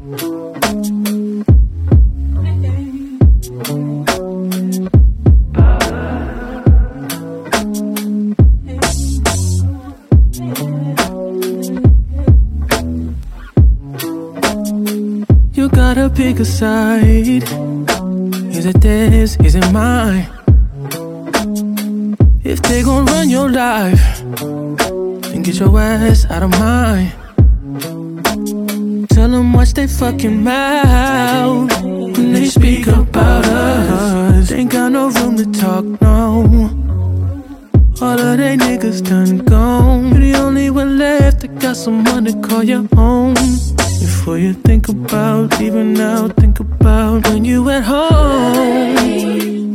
You gotta pick a side. Is it theirs? Is it mine? If they gon' run your life, then get your ass out of mine. Tell them watch they fucking mouth when they speak about us. Ain't got no room to talk, no. All of they niggas done gone. You the only one left that got someone to call your own. Before you think about leaving out, think about when you at home.